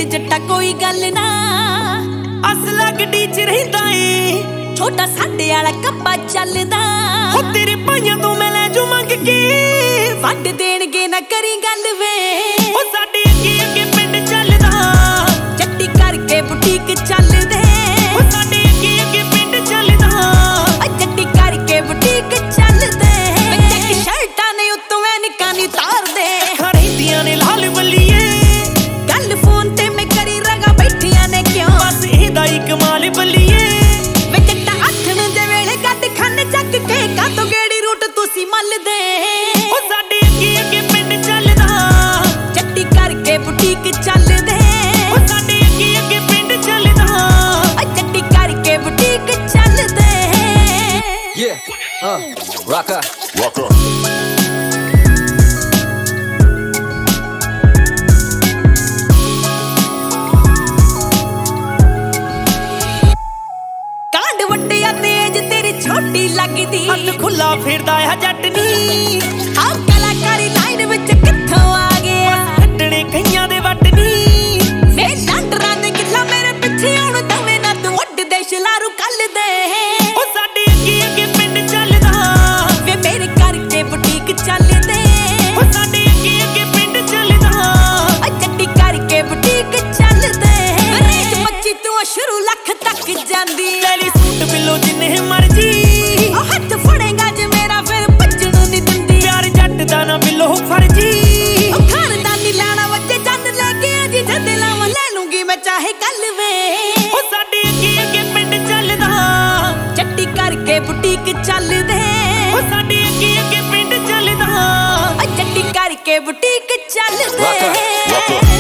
ਪਿੰਡ ਜੱਟਾ ਕੋਈ ਗੱਲ ਨਾ ਅਸਲਾ ਗੱਡੀ ਚ ਰਹਿੰਦਾ ਏ ਛੋਟਾ ਸਾਡੇ ਵਾਲਾ ਕੱਪਾ ਚੱਲਦਾ ਹੋ ਤੇਰੇ ਭਾਈਆਂ ਤੋਂ ਮੈਂ ਲੈ ਜੂ ਮੰਗ ਕੇ ਵੰਡ ਦੇਣਗੇ ਨਾ ਕਰੀ ਗੱਲ ਵੇ ਉਹ ਸਾਡੇ ਅੱਗੇ ਅੱਗੇ ਪਿੰਡ ਚੱਲਦਾ ਜੱਟੀ ਕਰਕੇ ਬੁਟੀਕ ਚੱਲਦੇ ਉਹ ਸਾਡੇ ਅੱਗੇ ਅੱਗੇ ਪਿੰਡ ਚੱਲਦਾ ਜੱਟੀ ਕਰਕੇ ਬੁਟੀਕ ਚੱਲਦੇ ਚੈੱਕ ਸ਼ਰਟਾਂ ਨੇ ਉੱਤੋਂ ਐਨਕਾਂ ਨੀ ਤਾਰਦੇ ਖੜੀਆਂ ਨੇ ਲਾਲ ਬੱਲੀਏ ਗੱਲ ਫੋਨ ਤੇ ਮੈਂ ਕਰੀ ਰਗਾ ਬੈਠੀਆਂ ਨੇ ਕਿਉਂ ਬਸ ਇਹਦਾ ਹੀ ਕਮਾਲ ਬੱਲੀਏ ਵੇ ਜੱਟਾ ਆਥਣ ਦੇ ਵੇਲੇ ਗੱਡ ਖਾਨੇ ਚੱਕ ਕੇ ਕਾਤੋਂ ਗੇੜੀ ਰੂਟ ਤੁਸੀਂ ਮੱਲਦੇ ਉਹ ਸਾਡੇ ਅੱਗੇ ਅੱਗੇ ਪਿੰਡ ਚੱਲਦਾ ਜੱਟੀ ਕਰਕੇ ਬੁਟੀਕ ਚੱਲਦੇ ਉਹ ਸਾਡੇ ਅੱਗੇ ਅੱਗੇ ਪਿੰਡ ਚੱਲਦਾ ਜੱਟੀ ਕਰਕੇ ਬੁਟੀਕ ਚੱਲਦੇ Rocker. ਕਾਂਡ ਵੱਡਿਆ ਤੇਜ ਤੇਰੀ ਛੋਟੀ ਲੱਗਦੀ ਹੱਥ ਖੁੱਲਾ ਫਿਰਦਾ ਆ ਜੱਟ ਨੀ ਆਹ ਕਲਾਕਾਰੀ ਲਾਈਨ ਵਿੱਚ ਕਿੱਥੋਂ ਆ ਗਿਆ ਕੱਟਣੇ ਕਈਆਂ ਦੇ ਵੱਟ ਨੀ ਵੇ ਡਾਂਡਰਾਂ ਦੇ ਗਿੱਲਾ ਮੇਰੇ ਪਿੱਛੇ ਆਉਣ ਦਵੇਂ ਨਾ ਤੂੰ ਉੱਡ ਦੇ ਸ਼ਲਾਰੂ ਕੱਲ ਦੇ ਉਹ ਸਾਡੇ ਅੱਗੇ ਅੱਗੇ ਪਿੰਡ ਚੱਲਦਾ ਵੇ ਮੇਰੇ ਕਰਕੇ ਬੁਟੀਕ ਚੱਲਦੇ ਉਹ ਸਾਡੇ ਅੱਗੇ ਅੱਗੇ ਪਿੰਡ ਚੱਲਦਾ ਜੱਟੀ ਕਰਕੇ ਬੁਟੀਕ ਚੱਲਦੇ ਰੇਂਜ ਮੱਚੀ ਤੂੰ ਸ਼ੁਰੂ ਲੱਖ ਤੱਕ ਜਾਂਦੀ ਤੇਰੀ ਸੂਟ ਬਿੱਲੋ ਜਿੰਨੇ ਮਰਜੀ ਉਹ ਹੱਥ ਫੜੇਗਾ ਜੇ ਮੇਰਾ ਫਿਰ ਭੱਜਣ ਨਹੀਂ ਦਿੰਦੀ ਪਿਆਰ ਜੱਟ ਦਾ ਨਾ ਬਿੱਲੋ ਫਰਜੀ ਉਹ ਖਾਨਦਾਨੀ ਲਾਣਾ ਵੱਜੇ ਚੰਦ ਲੈ ਕੇ ਅਜੀ ਜਦ ਲਾਵਾਂ ਲੈ ਲੂੰਗੀ ਮੈਂ ਚਾਹੇ ਕੱਲ ਵੇ ਉਹ ਸਾਡੇ ਅੱਗੇ ਅੱਗੇ ਪਿੰਡ ਚੱਲਦਾ ਜੱਟੀ ਕਰਕੇ ਬੁਟੀਕ ਚੱਲਦੇ ਉਹ ਸਾਡੇ ਅੱਗੇ ਅੱਗੇ ਪਿੰਡ ਚੱਲਦਾ ਜੱਟੀ ਕਰਕੇ ਬੁਟੀਕ ਚੱਲਦੇ Rocker.